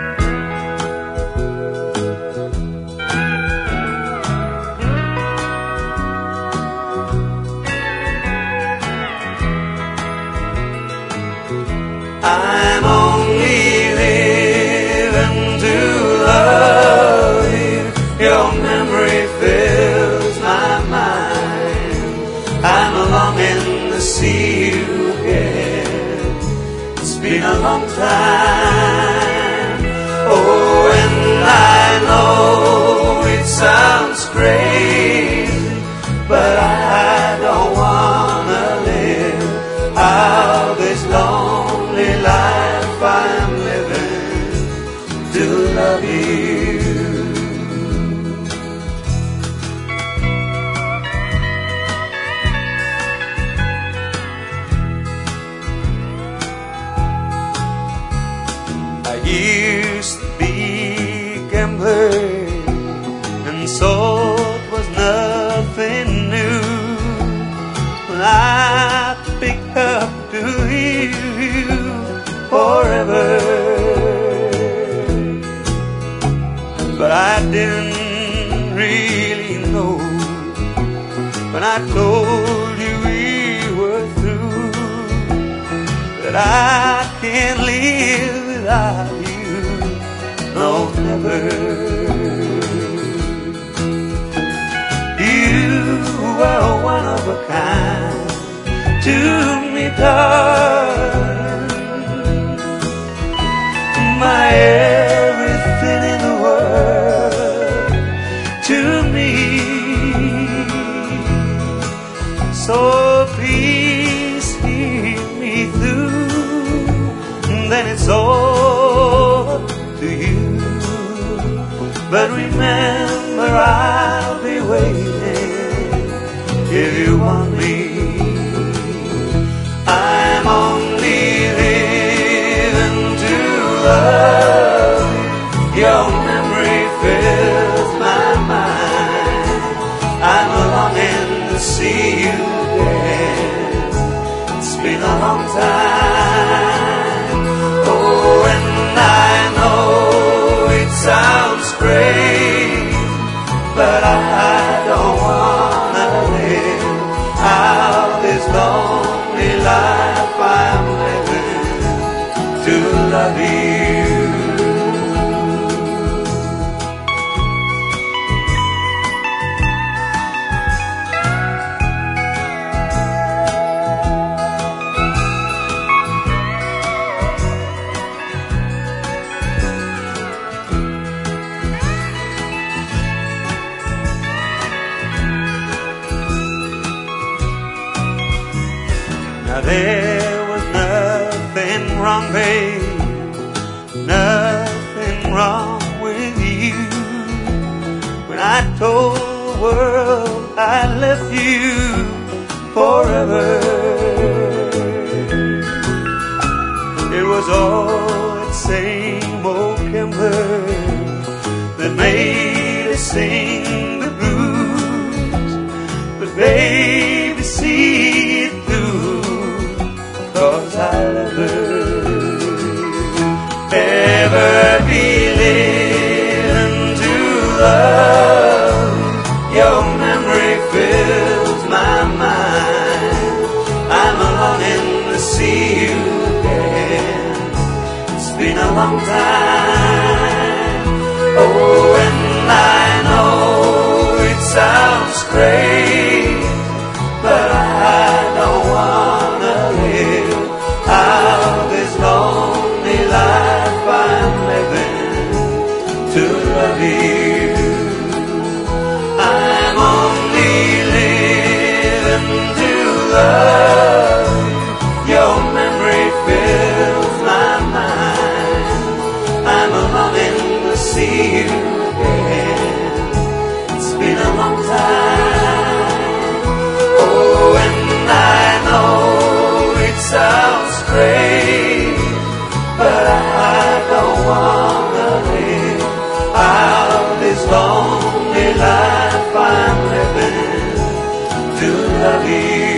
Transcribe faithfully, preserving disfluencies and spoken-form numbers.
I'm only living to love you. Your memory fills my mind. I'm longing to see you again. It's been a long time. Oh, and I know it sounds crazy, but I don't wanna live out this lonely life I'm living to love you. I used to be a gambler, and so it was nothing new when I picked up to you forever. But I didn't really know when I told you we were through that I can't live without you, no, never. You were one of a kind to me, darling, my everything in the world to me. So please hear me through, then it's all up to you. But remember, I'll be waiting if you want me. I'm only living to love you. Your memory fills my mind. I'm longing to see you again. It's been a long time. Oh, and I know it sounds great, but I don't wanna live out this lonely life I'm living to love you. Now there was nothing wrong, babe, nothing wrong with you when I told the world I left you forever. It was all that same old timber that made us sing the blues, but baby, see it through, 'cause I'll never, ever be living to love. Your memory fills my mind. I'm longing to see you again. It's been a long time. Oh, and I know it sounds great, but I don't wanna live out this lonely life I'm living to love you. I'm only living to love you. Your memory fills my mind. I'm longing to see you again. It's been a long time. Oh, and I know it sounds great, but I don't wanna live out this lonely life I'm living to love you.